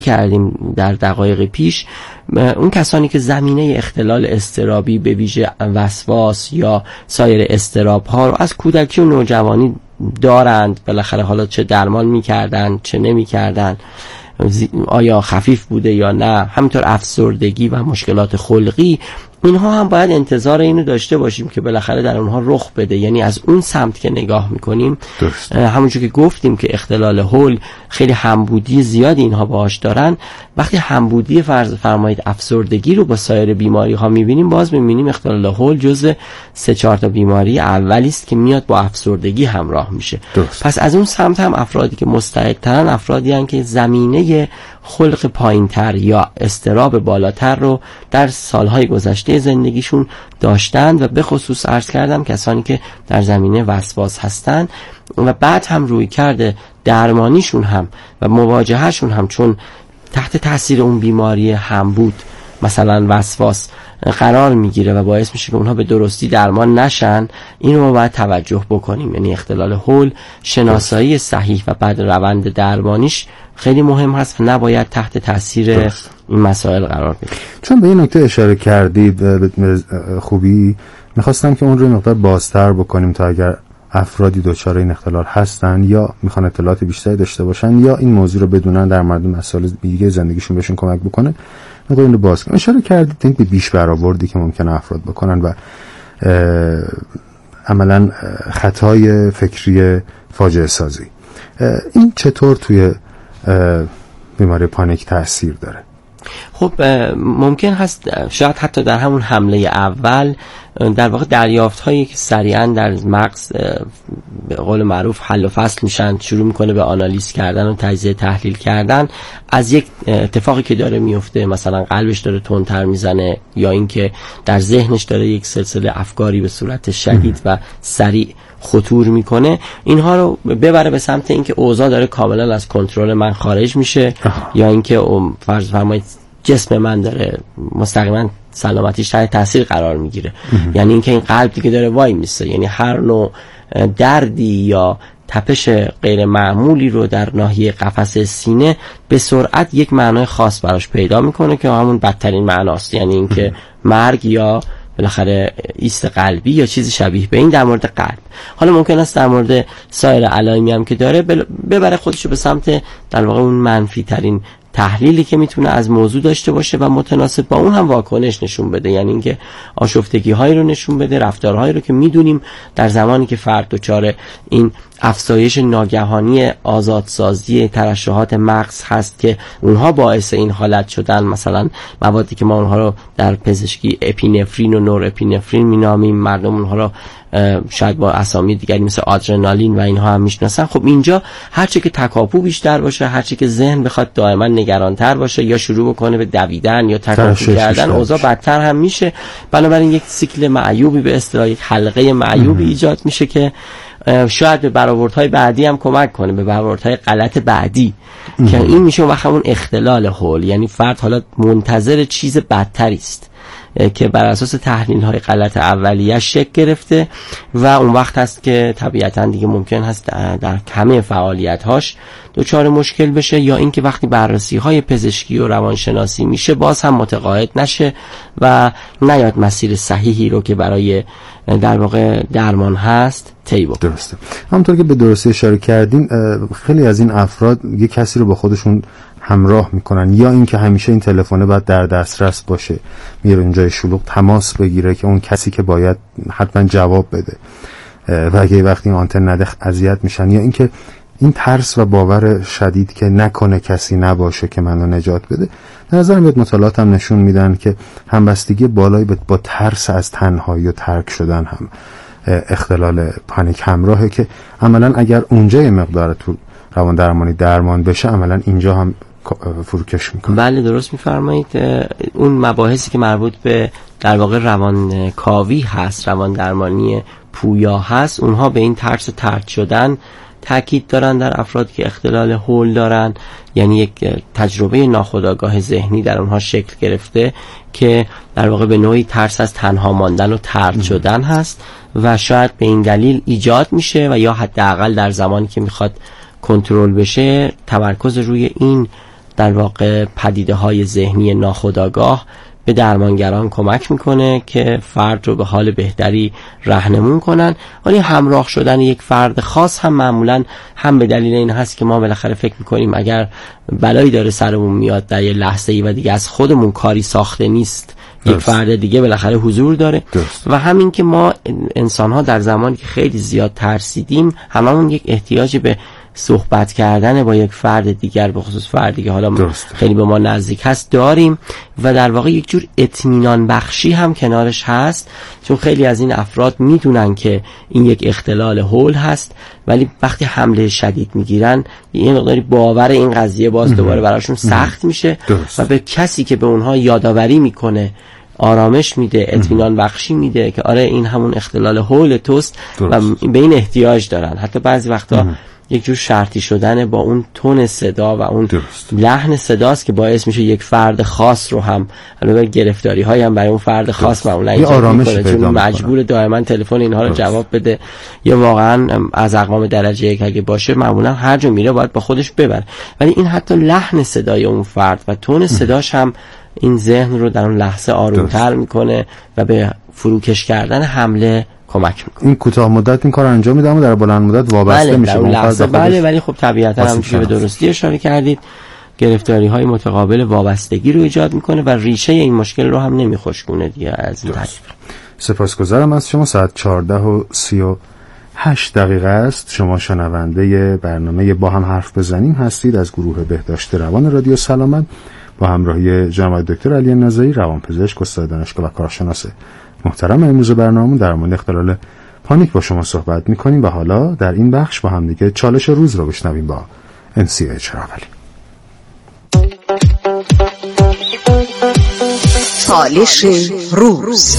کردیم در دقایق پیش، اون کسانی که زمینه اختلال اضطرابی به ویژه وسواس یا سایر اضطراب ها رو از کودکی و نوجوانی دارند، بالاخره حالا چه درمان میکردن چه نمیکردن، آیا خفیف بوده یا نه، همینطور افسردگی و مشکلات خلقی، اینها هم باید انتظار اینو داشته باشیم که بالاخره در اونها رخ بده. یعنی از اون سمت که نگاه میکنیم، همونجور که گفتیم که اختلال هول خیلی همبودی زیادی اینها باهاش دارن، وقتی همبودی فرض فرمایید افسردگی رو با سایر بیماری ها میبینیم، باز میبینیم اختلال هول جزء 3-4 تا بیماری اولی است که میاد با افسردگی همراه میشه. پس از اون سمت هم افرادی که مستعدترن افرادی هستند که زمینه خلق پایینتر یا اضطراب بالاتر رو در سالهای گذشته زندگیشون داشتند و به خصوص عرض کردم کسانی که در زمینه وسواس هستن و بعد هم روی کرده درمانیشون هم و مواجههشون هم چون تحت تاثیر اون بیماری هم بود مثلا وسواس قرار میگیره و باعث میشه که اونها به درستی درمان نشن، اینو ما باید توجه بکنیم. یعنی اختلال هول شناسایی صحیح و بعد روند درمانیش خیلی مهم هست و نباید تحت تاثیر این مسائل قرار بگیره. چون به این نکته اشاره کردید خوبی میخواستم که اون رو مقدار بازتر بکنیم تا اگر افرادی دچار این اختلال هستن یا میخوان اطلاعات بیشتری داشته باشن یا این موضوع رو بدونن در مورد مسائل دیگه زندگیشون بهشون کمک بکنه، مقدار این رو باز کنیم. اشاره کردید به بیش برآوردی که ممکنه افراد بکنن و عملاً خطای فکری فاجعه سازی. این چطور توی بیماری پانیک تأثیر داره؟ خب ممکن هست شاید حتی در همون حمله اول در واقع دریافت هایی که سریعا در مغز به قول معروف حل و فصل میشن، شروع میکنه به آنالیز کردن و تجزیه تحلیل کردن از یک اتفاقی که داره میفته، مثلا قلبش داره تندتر میزنه یا اینکه در ذهنش داره یک سلسله افکاری به صورت شدید و سریع خطور میکنه، اینها رو ببره به سمت اینکه اوضاع داره کاملا از کنترل من خارج میشه یا اینکه فرض فرمایید جسم من داره مستقیما سلامتیش تحت تاثیر قرار میگیره. یعنی اینکه این قلب دیگه داره وای میسته، یعنی هر نوع دردی یا تپش غیر معمولی رو در ناحیه قفس سینه به سرعت یک معنای خاص براش پیدا میکنه که همون بدترین معناست، یعنی اینکه مرگ یا بالاخره ایست قلبی یا چیزی شبیه به این در مورد قلب. حالا ممکن است در مورد سایر علائمی هم که داره ببره خودشو به سمت در واقع اون منفی ترین تحلیلی که میتونه از موضوع داشته باشه و متناسب با اون هم واکنش نشون بده. یعنی اینکه آشفتگی هایی رو نشون بده، رفتارهایی رو که میدونیم در زمانی که فرد دچار این افزایش ناگهانی آزادسازی ترشحات مغز هست که اونها باعث این حالت شدن، مثلا موادی که ما اونها رو در پزشکی اپینفرین و نور اپینفرین مینامیم، مردم اونها رو شاید با اسامی دیگری مثل آدرنالین و اینها هم میشناسن. خب اینجا هرچه که تکاپو بیشتر باشه، هرچه که ذهن بخواد دائما نگرانتر باشه یا شروع بکنه به دویدن یا تکاپو کردن، اوضاع بدتر هم میشه. بنابراین یک سیکل معیوبی به اصطلاح یک حلقه معیوبی ایجاد میشه که شاید به برآوردهای بعدی هم کمک کنه، به برآوردهای غلط بعدی که این میشه وقت همون اختلال هول. یعنی فرد حالا منتظر چیز بدتری است که بر اساس تحلیل‌های غلط اولیه‌اش شکل گرفته و اون وقت هست که طبیعتاً دیگه ممکن هست در همه فعالیت‌هاش دچار مشکل بشه، یا اینکه وقتی بررسی‌های پزشکی و روانشناسی میشه باز هم متقاعد نشه و نیاد مسیر صحیحی رو که برای در واقع درمان هست طی بکنه. درسته. همونطور که به درستی اشاره کردین، خیلی از این افراد یه کسی رو با خودشون همراه میکنن، یا اینکه همیشه این تلفن باید در دسترس باشه، میره اونجای شلوغ تماس بگیره که اون کسی که باید حتما جواب بده و اگه وقتی آنتن نده اذیت میشن، یا اینکه این ترس و باور شدید که نکنه کسی نباشه که منو نجات بده. به نظرم مطالعات هم نشون میدن که همبستگی بالایی با ترس از تنهایی و ترک شدن هم اختلال پانیک همراهه که عملا اگر اونجا یه مقدار تو روان درمانی درمان بشه، عملا اینجا هم فروکش میکنه. بله درست میفرمایید. اون مباحثی که مربوط به در واقع روان کاوی هست، روان درمانی پویا هست، اونها به این ترس طرد شدن تاکید دارن در افرادی که اختلال هول دارن. یعنی یک تجربه ناخودآگاه ذهنی در اونها شکل گرفته که در واقع به نوعی ترس از تنها ماندن و طرد شدن هست و شاید به این دلیل ایجاد میشه و یا حداقل در زمانی که میخواد کنترل بشه تمرکز روی این در واقع پدیده‌های ذهنی ناخودآگاه به درمانگران کمک میکنه که فرد رو به حال بهتری راهنمون کنن. ولی همراه شدن یک فرد خاص هم معمولا هم به دلیل این هست که ما بالاخره فکر میکنیم اگر بلایی داره سرمون میاد در یه لحظه‌ای و دیگه از خودمون کاری ساخته نیست، یک فرد دیگه بالاخره حضور داره. و همین که ما انسان‌ها در زمانی که خیلی زیاد ترسیدیم هممون یک احتیاج به صحبت کردن با یک فرد دیگر، به خصوص فردی که حالا خیلی به ما نزدیک هست داریم و در واقع یک جور اطمینان بخشی هم کنارش هست، چون خیلی از این افراد میدونن که این یک اختلال هول هست، ولی وقتی حمله شدید میگیرن یه مقداری باور این قضیه باز دوباره براشون سخت میشه و به کسی که به اونها یادآوری میکنه آرامش میده، اطمینان بخشی میده که آره این همون اختلال هول توست و به این احتیاج دارن. حتی بعضی وقتا یک جور شرطی شدن با اون تون صدا و اون لحن صداست که باعث میشه یک فرد خاص رو هم البته گرفتاری های هم برای اون فرد خاص معمولا ایجاد میکنه، چون مجبور دائما تلفن اینها رو جواب بده یا واقعا از اقوام درجه یک اگه باشه معمولا هر جا میره باید با خودش ببره. ولی این حتی لحن صدای اون فرد و تون صداش هم این ذهن رو در اون لحظه آرومتر میکنه و به فروکش کردن حمله کمک میکنه. این کوتاه مدت این کار انجام میده اما در بلند مدت وابسته میشه اون لحظه. بله ولی خب طبیعتا هم که به درستی اشاره کردید گرفتاری های متقابل وابستگی رو ایجاد میکنه و ریشه این مشکل رو هم نمیخشکونه دیگه. از این طریق سپاسگزارم از شما. ساعت 14:38 است. شما شنونده برنامه با هم حرف بزنیم هستید از گروه بهداشت روان رادیو سلامت با همراهی جناب دکتر علی نزایی، روانپزشک، استاد دانشگاه و کارشناس محترم. امروز برنامه در مورد اختلال پانیک با شما صحبت می‌کنیم و حالا در این بخش با هم دیگه چالش روز رو بشنویم با انسیه چراغلی. چالش روز.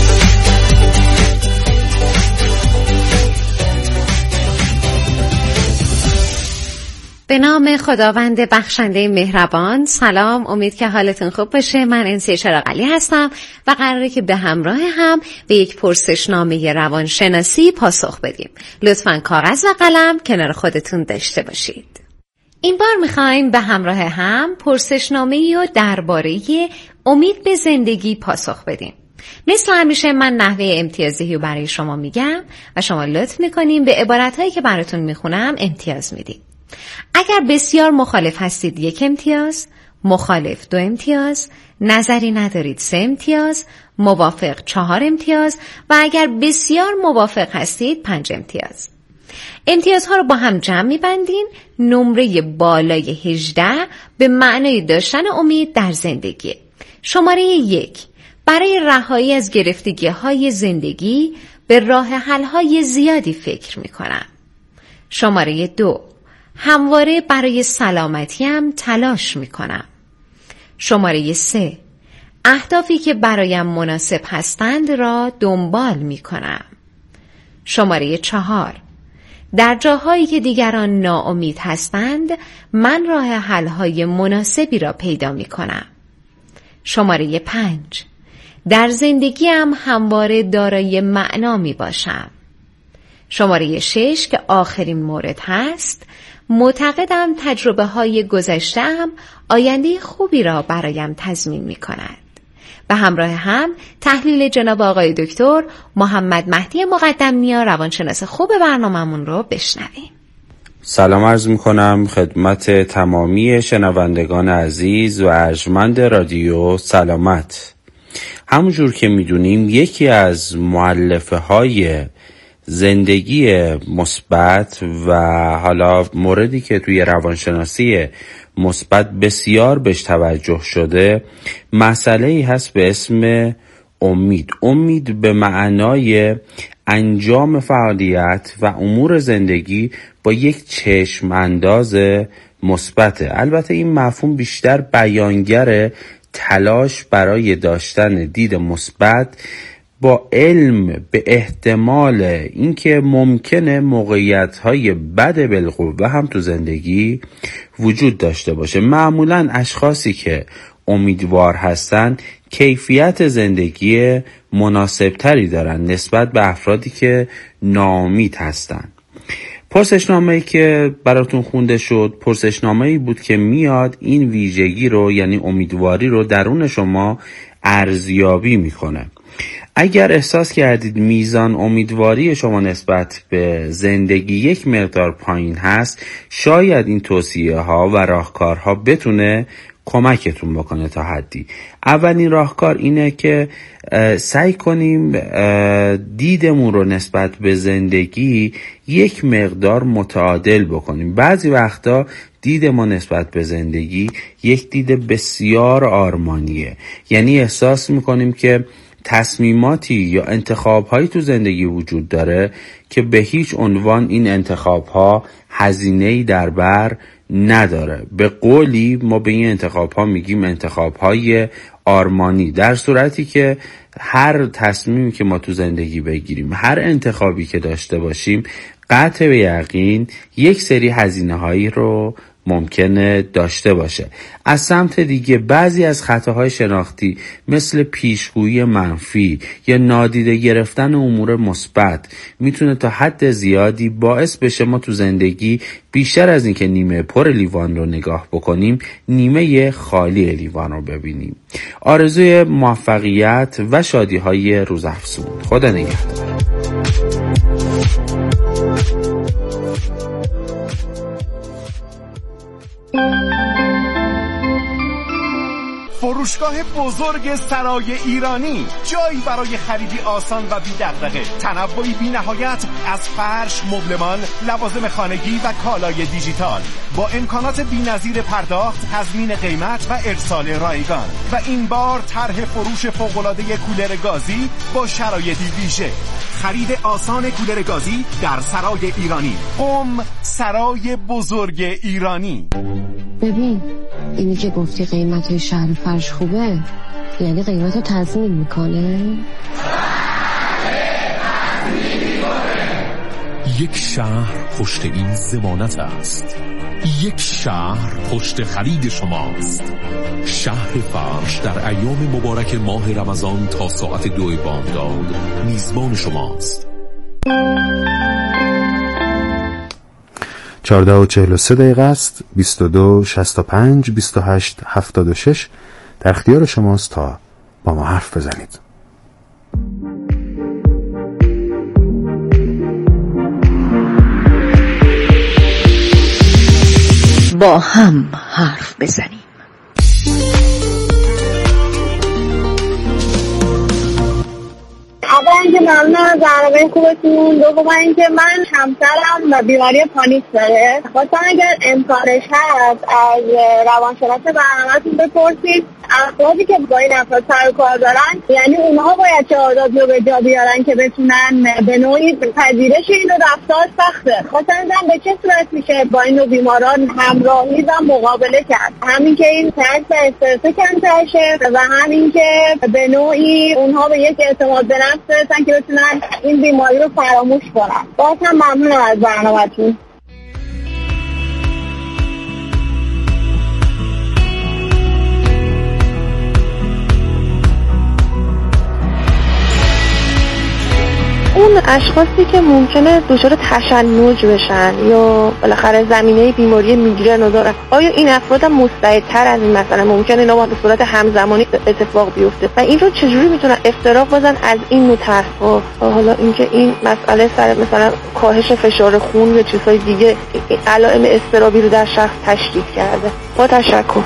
به نام خداوند بخشنده مهربان. سلام، امید که حالتون خوب باشه. من انسیه چراغلی هستم و قراره که به همراه هم به یک پرسشنامه روانشناسی پاسخ بدیم. لطفاً کاغذ و قلم کنار خودتون داشته باشید. این بار میخوایم به همراه هم پرسشنامه‌ای رو درباره امید به زندگی پاسخ بدیم. مثل همیشه من نحوه امتیازی رو برای شما میگم و شما لطف میکنیم به عبارتهایی که براتون میخونم امتیاز میدید. اگر بسیار مخالف هستید 1 امتیاز، مخالف 2 امتیاز، نظری ندارید 3 امتیاز، موافق 4 امتیاز و اگر بسیار موافق هستید 5 امتیاز. امتیازها رو با هم جمع می‌بندین. نمره بالای 18 به معنای داشتن امید در زندگی. شماره 1 برای رهایی از گرفتگی‌های زندگی به راه حل‌های زیادی فکر می‌کنم. شماره 2 همواره برای سلامتیم تلاش میکنم. شماره 3 اهدافی که برایم مناسب هستند را دنبال میکنم. شماره 4 در جاهایی که دیگران ناامید هستند من راه حل‌های مناسبی را پیدا میکنم. شماره 5 در زندگیم همواره دارای معنا میباشم. شماره 6 که آخرین مورد هست، معتقدم تجربه های گذشته‌ام آینده خوبی را برایم تضمین می کند. به همراه هم تحلیل جناب آقای دکتر محمد مهدی مقدم‌نیا روانشناس خوب برنامه‌مون رو بشنویم. سلام عرض می کنم خدمت تمامی شنوندگان عزیز و ارجمند رادیو سلامت. همونجور که می دونیم یکی از مؤلفه های زندگی مثبت و حالا موردی که توی روانشناسی مثبت بسیار بهش توجه شده مسئله‌ای هست به اسم امید. امید به معنای انجام فعالیت و امور زندگی با یک چشم انداز مثبته. البته این مفهوم بیشتر بیانگر تلاش برای داشتن دید مثبت با علم به احتمال اینکه ممکنه موقعیت‌های بد بالقوه هم تو زندگی وجود داشته باشه. معمولاً اشخاصی که امیدوار هستن کیفیت زندگی مناسبتری دارن نسبت به افرادی که ناامید هستن. پرسشنامه‌ای که براتون خونده شد پرسشنامه‌ای بود که میاد این ویژگی رو، یعنی امیدواری رو، درون شما ارزیابی میکنه. اگر احساس کردید میزان امیدواری شما نسبت به زندگی یک مقدار پایین هست، شاید این توصیه ها و راهکارها بتونه کمکتون بکنه تا حدی. اولین راهکار اینه که سعی کنیم دیدمون رو نسبت به زندگی یک مقدار متعادل بکنیم. بعضی وقتا دید ما نسبت به زندگی یک دید بسیار آرمانیه، یعنی احساس میکنیم که تصمیماتی یا انتخاب‌هایی تو زندگی وجود داره که به هیچ عنوان این انتخاب‌ها هزینه‌ای در بر نداره. به قولی ما به این انتخاب‌ها میگیم انتخاب‌های آرمانی، در صورتی که هر تصمیمی که ما تو زندگی بگیریم، هر انتخابی که داشته باشیم، قطع به یقین یک سری هزینه‌هایی رو ممکنه داشته باشه. از سمت دیگه بعضی از خطاهای شناختی مثل پیشگویی منفی یا نادیده گرفتن امور مثبت میتونه تا حد زیادی باعث بشه ما تو زندگی بیشتر از این که نیمه پر لیوان رو نگاه بکنیم، نیمه خالی لیوان رو ببینیم. آرزوی موفقیت و شادی‌های روزافزون. خدا نگهدار. فروشگاه بزرگ سرای ایرانی، جایی برای خریدی آسان و بی دغدغه. تنوعی بی نهایت از فرش، مبلمان، لوازم خانگی و کالای دیجیتال با امکانات بی‌نظیر پرداخت، تضمین قیمت و ارسال رایگان. و این بار طرح فروش فوق‌العاده کولر گازی با شرایطی ویژه. خرید آسان کولر گازی در سرای ایرانی. سرای بزرگ ایرانی. ببین، اینی که گفتی قیمت شهر فرش خوبه، یعنی قیمت رو تضمین میکنه؟ یک شهر پشت این ضمانت است. یک شهر پشت خرید شماست. شهر فرش در ایام مبارک ماه رمضان تا ساعت 2 بامداد میزبان شماست. 14:43 است. 22 65 28 76 در اختیار شماست تا با ما حرف بزنید. با هم حرف بزنیم. اول اینکه ممنون از برنامه خوبتون. دوم اینکه من همسرم بیماری پانیک داره. خواستم اگر امکانش هست از روانشناس برنامه‌تون بپرسید افرادی که با این افراد سر و کار دارن، یعنی اونها باید چه آدابی رو به جا بیارن که بتونن به نوعی پذیرش این رفتار سخته. خواستم بدونم به چه صورت میشه با این بیماران همراهی و مقابله کرد، همین که این ترس و استرس کمتر شه و همین که به نوعی اونها به یک اعتماد به نفس برسن که بتونن این بیماری رو فراموش کنن. باز هم ممنونم از برنامه‌تون. اون اشخاصی که ممکنه دچار تشنج بشن یا بالاخره زمینه بیماری میگرن رو دارن، آیا این افراد هم مستعدتر از این مثلا ممکنه اینا به صورت همزمانی اتفاق بیفته و این رو چجوری میتونن افتراق بزن از این نوع طرح‌ها؟ حالا اینکه این مسئله سر مثلا کاهش فشار خون یا چیزهای دیگه علائم اضطرابی رو در شخص تشدید کرده. با تشکر.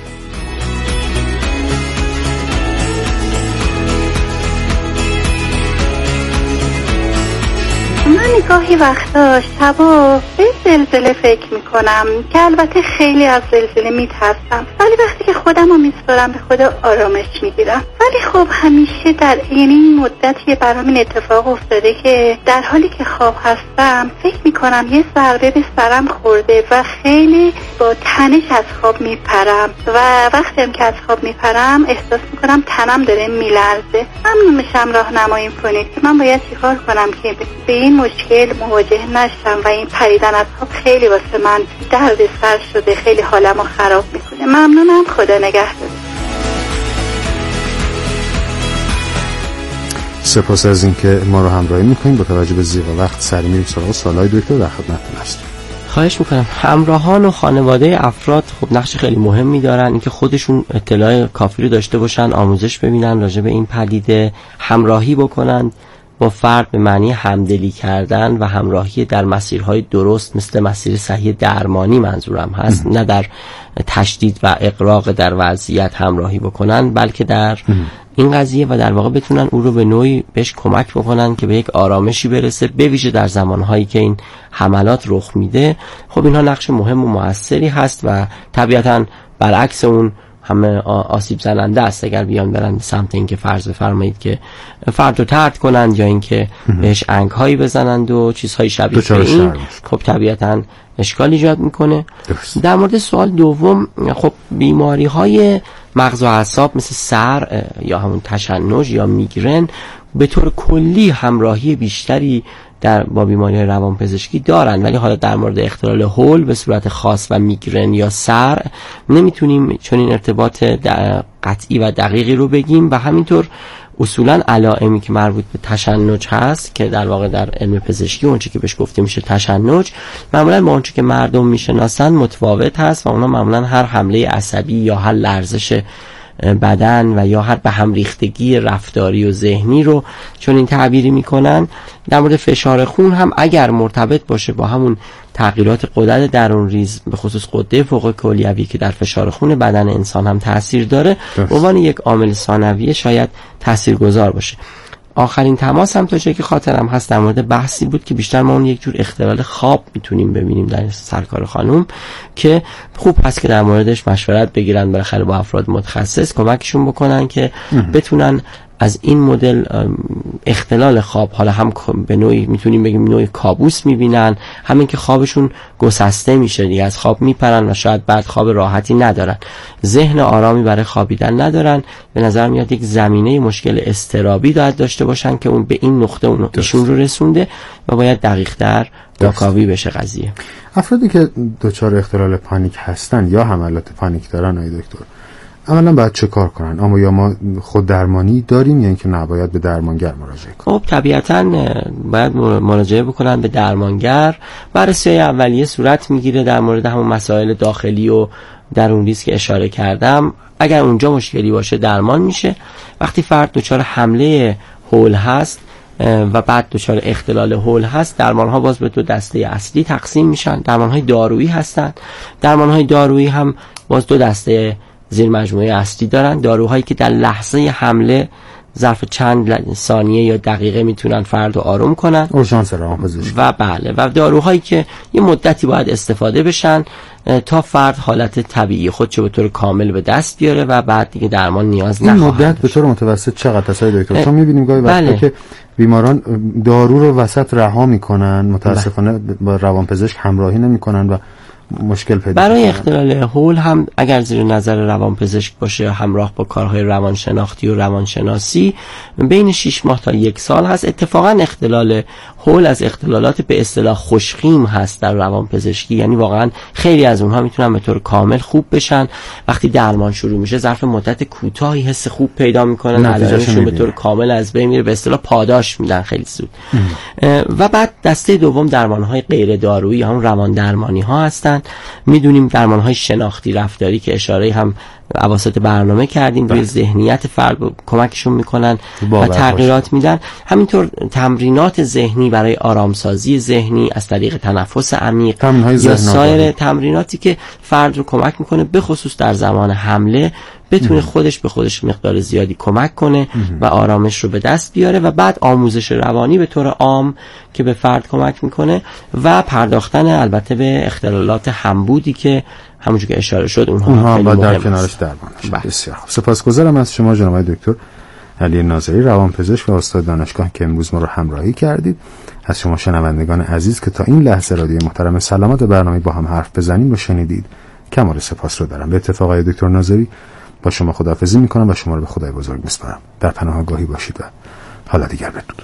من گاهی وقتا شبا به زلزله فکر میکنم که البته خیلی از زلزله میترسم، ولی وقتی که خودم رو میسپارم به خدا آرامش میگیرم. ولی خب همیشه در این مدتی برام این اتفاق افتاده که در حالی که خواب هستم فکر میکنم یه ضربه به سرم خورده و خیلی با تنش از خواب میپرم و وقتی هم که از خواب میپرم احساس میکنم تنم داره میلرزه. ممنون میشم راهنمایی کنید که من باید چیکار کنم که به این مشکل مواجه نشم و این پریدن از خواب خیلی واسه من درد سر شده، خیلی حالمو خراب میکنه. ممنونم، خدا نگهدار. سپاس از اینکه ما رو همراهی میکنید. با توجه به ضیق وقت سری میریم سراغ سوالای دکتر. در خدمتتون هستیم. خواهش میکنم. همراهان و خانواده افراد خب نقش خیلی مهمی دارن، اینکه خودشون اطلاع کافی رو داشته باشن، آموزش ببینن راجع به این پدیده، همراهی بکنن با فرد به معنی همدلی کردن و همراهی در مسیرهای درست مثل مسیر صحیح درمانی منظورم هست، نه در تشدید و اغراق در وضعیت همراهی بکنن، بلکه در این قضیه و در واقع بتونن او رو به نوعی بهش کمک بکنن که به یک آرامشی برسه، به ویژه در زمانهایی که این حملات رخ میده. خب اینها نقش مهم و موثری هست و طبیعتاً برعکس اون همه آسیب زننده است اگر بیان برن سمت اینکه فرض بفرمایید که فرد رو طرد کنند یا اینکه بهش انگ‌هایی بزنند و چیزهای شبیه به این. خب طبیعتاً اشکال ایجاد میکنه. در مورد سوال دوم، خب بیماری‌های مغز و اعصاب مثل سر یا همون تشنج یا میگرن به طور کلی همراهی بیشتری با بیماری روانپزشکی دارن، ولی حالا در مورد اختلال هول به صورت خاص و میگرن یا سر نمیتونیم چون این ارتباط قطعی و دقیقی رو بگیم. و همینطور اصولا علائمی که مربوط به تشنج هست که در واقع در علم پزشکی اونچه که بهش گفته میشه تشنج معمولا با اونچه که مردم میشناسن متفاوت هست و اونا معمولا هر حمله عصبی یا هر لرزش بدن و یا هر به هم ریختگی رفتاری و ذهنی رو چون این تعبیری میکنن. در مورد فشار خون هم اگر مرتبط باشه با همون تغییرات غدد درون ریز به خصوص غده فوق کلیوی که در فشار خون بدن انسان هم تاثیر داره، به عنوان یک عامل ثانویه شاید تاثیرگذار باشه. آخرین تماس هم تا جایی که خاطرم هست در مورد بحثی بود که بیشتر ما اون یک جور اختلال خواب میتونیم ببینیم در سرکار خانم که خوب هست که در موردش مشورت بگیرن، بالاخره با افراد متخصص کمکشون بکنن که بتونن از این مدل اختلال خواب، حالا هم به نوعی میتونیم بگیم نوعی کابوس میبینن، همین که خوابشون گسسته میشه دیگه، از خواب میپرن و شاید بعد خواب راحتی ندارن، ذهن آرامی برای خوابیدن ندارن. به نظر میاد یک زمینه مشکل اضطرابی داشته باشن که اون به این نقطه اون ایشون رو رسونده و باید دقیق‌تر واکاوی بشه قضیه. افرادی که دچار اختلال پانیک هستن یا حملات پانیک دارن آقای دکتر، اولا باید چه کار کنن؟ اما یا ما خود درمانی داریم یا اینکه نباید به درمانگر مراجعه کنن؟ خب طبیعتاً باید مراجعه بکنن به درمانگر. بررسی اولیه صورت میگیره در مورد همون مسائل داخلی و درون ریز که اشاره کردم. اگر اونجا مشکلی باشه درمان میشه. وقتی فرد دچار حمله هول هست و بعد دچار اختلال هول هست، درمان‌ها باز به دو دسته اصلی تقسیم میشن. درمان‌های دارویی هستن. درمان‌های دارویی هم باز دو دسته زیر مجموعه اصلی دارن. داروهایی که در لحظه حمله ظرف چند ثانیه یا دقیقه میتونن فرد رو آروم کنن، اورژانس روانپزشکی، و بله، و داروهایی که یه مدتی باید استفاده بشن تا فرد حالت طبیعی خودشو به طور کامل به دست بیاره و بعد دیگه درمان نیاز نخواهد. این مدت به طور متوسط چقدر هست دکتر؟ چون میبینیم گاهی وقتا که بیماران دارو رو وسط رها میکنن، متاسفانه با روانپزشک همراهی نمیکنن و مشکل پیدا برای اختلال هول هم اگر زیر نظر روانپزشک باشه همراه با کارهای روانشناختی و روانشناسی بین 6 ماه تا 1 سال هست. اتفاقا اختلال هول از اختلالات به اصطلاح خوشخیم هست در روانپزشکی، یعنی واقعا خیلی از اونها میتونن به طور کامل خوب بشن. وقتی درمان شروع میشه ظرف مدت کوتاهی حس خوب پیدا میکنن، علائمشون به طور کامل از بین میره، به اصطلاح پاداش میدن خیلی زود. و بعد دسته دوم درمانهای غیر دارویی، همون روان درمانی ها هستن. میدونیم درمانهای شناختی رفتاری که اشاره هم اواسط برنامه کردیم روی ذهنیت فرد کمکشون میکنن و تغییرات میدن. همینطور تمرینات ذهنی برای آرامسازی ذهنی از طریق تنفس عمیق یا سایر تمریناتی که فرد رو کمک میکنه به خصوص در زمان حمله بتونه خودش به خودش مقدار زیادی کمک کنه و آرامش رو به دست بیاره. و بعد آموزش روانی به طور عام که به فرد کمک میکنه و پرداختن البته به اختلالات همبودی که همونجور که اشاره شد اونها باید در کنارش درمان. بسیار خوب، سپاسگزارم از شما جناب دکتر علی ناظری، روانپزشک و استاد دانشگاه که امروز ما رو همراهی کردید. از شما شنوندگان عزیز که تا این لحظه رادیو محترم سلامت برنامه با هم حرف بزنیم رو شنیدید کمال سپاس رو دارم. به اتفاق آقای دکتر ناظری با شما خداحافظی میکنم و شما رو به خدای بزرگ میسپارم. در پناه آگاهی باشید و حالا دیگر بدرود.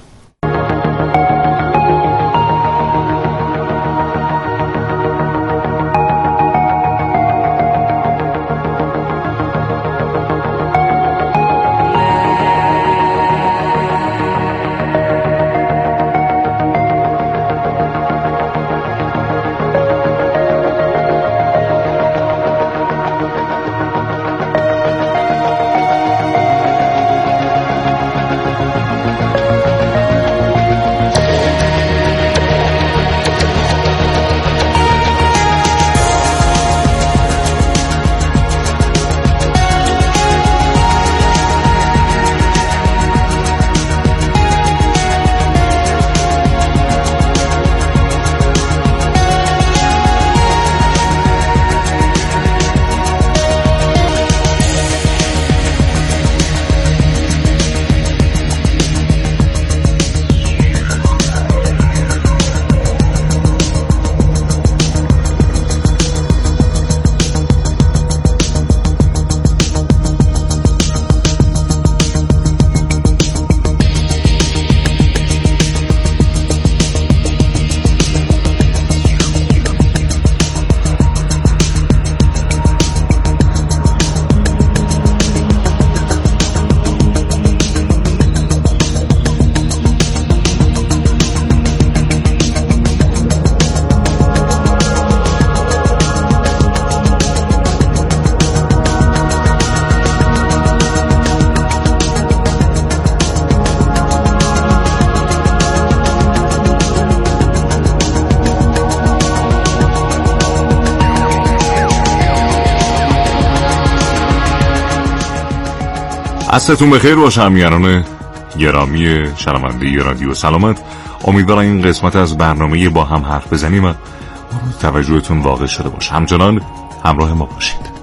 عصرتون بخیر باشه همیهنان گرامی شنونده رادیو سلامت. امیدوارم این قسمت از برنامه با هم حرف بزنیم و توجهتون واقع شده باشه. همچنان همراه ما باشید.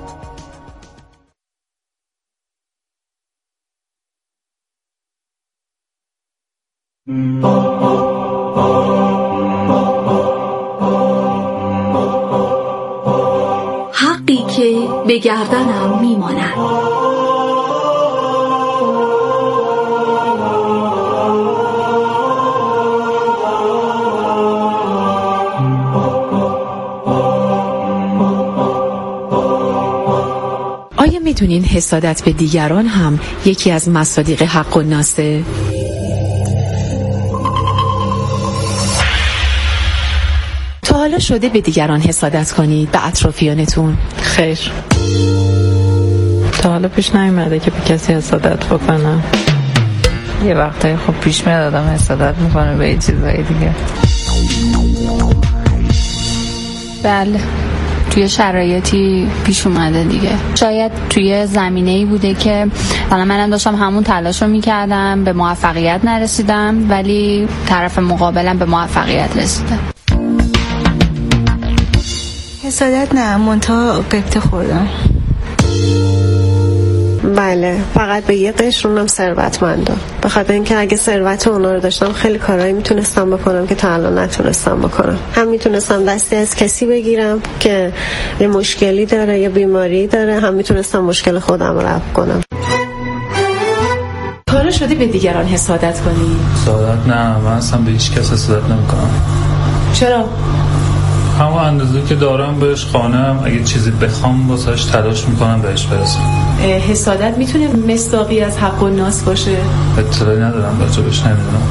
حقی که به گردنم میماند. آیا میدونین حسادت به دیگران هم یکی از مصادیق حق الناسه؟ تا حالا شده به دیگران حسادت کنید، به اطرافیانتون؟ خیر، تا حالا پیش نیومده که به کسی حسادت بکنم. یه وقتایی خب پیش میاد آدم حسادت میکنه به این چیزایی دیگه. بله، توی شرایطی پیش اومده دیگه. شاید توی زمینه‌ای بوده که حالا منم داشتم همون تلاش رو میکردم، به موفقیت نرسیدم، ولی طرف مقابلم به موفقیت رسیده. حسادت نه، منتها قبطه خوردم. بله، فقط به یه قشر، اونم ثروتمندا. به خاطر اینکه اگه ثروت اونا رو داشتم خیلی کارهایی میتونستم بکنم که تا الان نتونستم بکنم. هم میتونستم دستی از کسی بگیرم که یه مشکلی داره یا بیماری داره، هم میتونستم مشکل خودم رو رفع کنم. حالا شده به دیگران حسادت کنی؟ حسادت نه، من اصلا به هیچ کس حسادت نمیکنم. چرا؟ همون اندازه که دارم بهش خانم، اگه چیزی بخوام واسش تلاش میکنم بهش برسم. حسادت میتونه مصداقی از حق الناس باشه؟ اطلاعی ندارم، راجبش نمیدونم.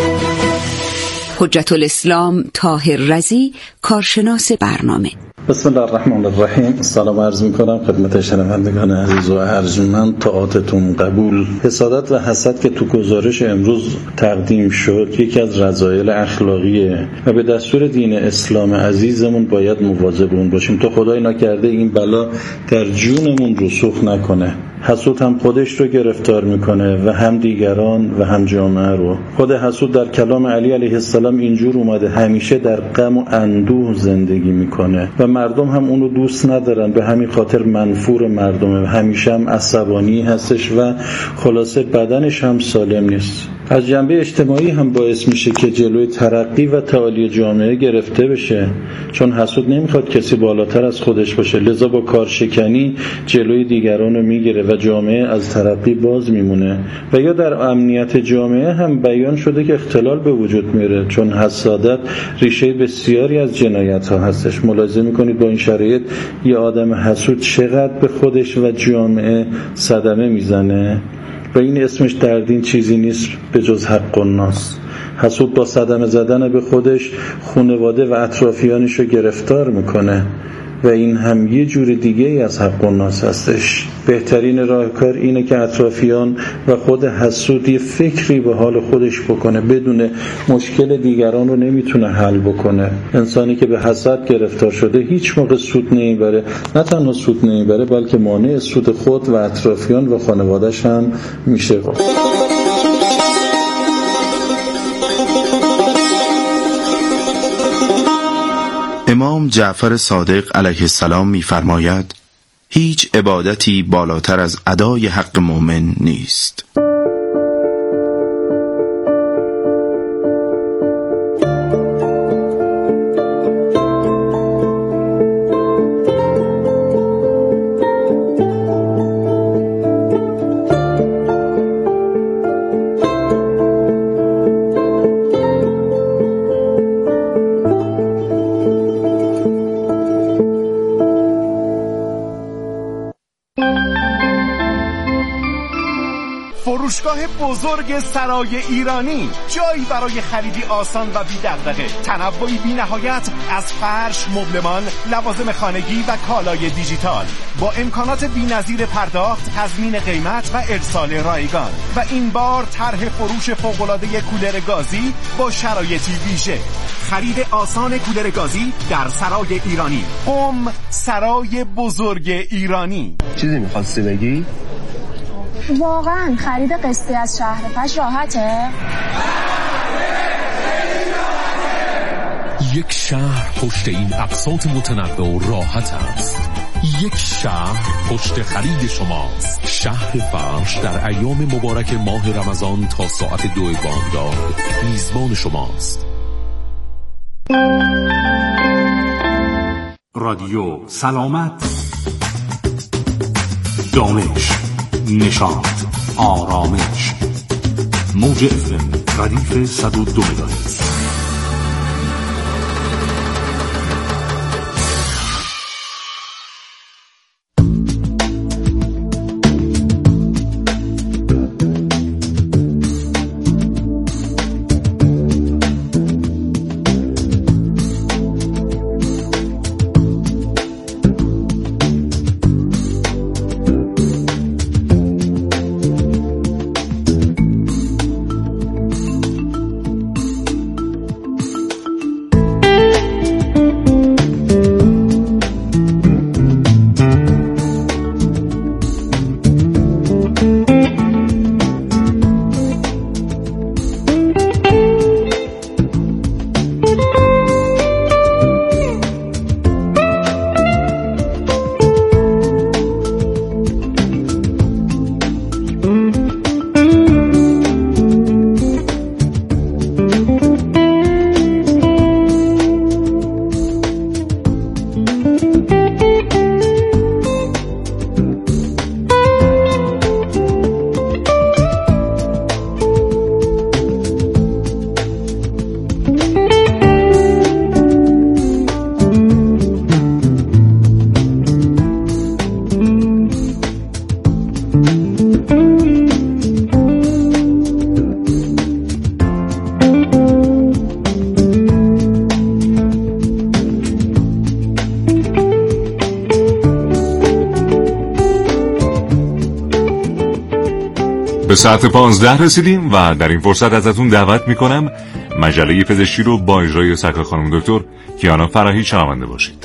حجت الاسلام طاهر رضی، کارشناس برنامه. بسم الله الرحمن الرحیم. سلام عرض میکنم خدمت شنوندگان عزیز و ارجمند، طاعتتون قبول. حسادت و حسد که تو گزارش امروز تقدیم شد یکی از رذایل اخلاقیه و به دستور دین اسلام عزیزمون باید مواظب اون باشیم تا خدای نکرده این بلا در جونمون رسوخ نکنه. حسود هم خودش رو گرفتار میکنه و هم دیگران و هم جامعه رو. خود حسود در کلام علی علیه السلام اینجور اومده همیشه در غم و اندوه زندگی میکنه و مردم هم اونو دوست ندارن، به همین خاطر منفور مردمه، همیشه هم عصبانی هستش و خلاصه بدنش هم سالم نیست. از جنبه اجتماعی هم باعث میشه که جلوی ترقی و تعالی جامعه گرفته بشه، چون حسود نمیخواد کسی بالاتر از خودش باشه، لذا با کارشکنی جلوی دیگران رو میگیره و جامعه از ترقی باز میمونه. و یا در امنیت جامعه هم بیان شده که اختلال به وجود میاره، چون حسادت ریشه بسیاری از جنایت ها هستش. ملاحظه میکنید با این شرایط یه آدم حسود چقدر به خودش و جامعه صدمه میزنه و این اسمش در دین چیزی نیست به جز حق الناس. حسود با صدمه زدن به خودش خانواده و اطرافیانش رو گرفتار میکنه و این هم یه جور دیگه ای از حق الناس هستش. بهترین راهکار اینه که اطرافیان و خود حسود یه فکری به حال خودش بکنه، بدون مشکل دیگران رو نمیتونه حل بکنه. انسانی که به حسد گرفتار شده هیچ موقع سود نمیبره، نه تنها سود نمیبره بلکه مانع سود خود و اطرافیان و خانواده‌اش هم میشه. امام جعفر صادق علیه السلام می‌فرماید هیچ عبادتی بالاتر از ادای حق مؤمن نیست. فروشگاه بزرگ سرای ایرانی، جایی برای خریدی آسان و بی دغدغه، تنوعی بی نهایت از فرش، مبلمان، لوازم خانگی و کالای دیجیتال با امکانات بی‌نظیر پرداخت، تضمین قیمت و ارسال رایگان. و این بار طرح فروش فوق‌العاده کولر گازی با شرایطی ویژه. خرید آسان کولر گازی در سرای ایرانی. سرای بزرگ ایرانی. چیزی می‌خواستی بگی؟ واقعا خرید قسطی از شهر پش راحته؟ یک شهر پشت این اقساط متنوع و راحت است. یک شهر پشت خرید شماست. شهر فرش در ایام مبارک ماه رمضان تا ساعت 2 بامداد میزبان شماست. رادیو سلامت، دانش، نشاط، آرامش. موج FM ردیف 102 مگاهرتز. به ساعت 15 رسیدیم و در این فرصت ازتون دعوت میکنم مجله پزشکی رو با اجرای سرکار خانم دکتر کیانا فرحی شنونده باشید.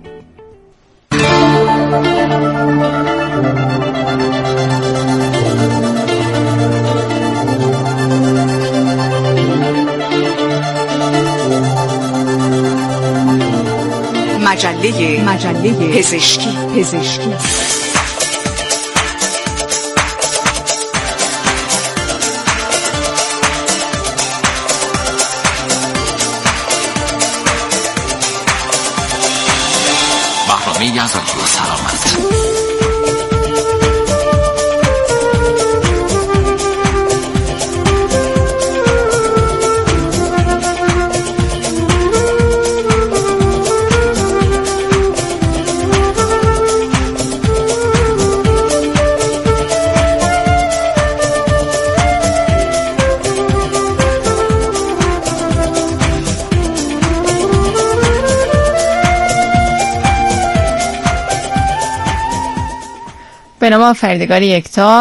مجله پزشکی. برنامه از رادیو سلامت. به نام آفریدگار یکتا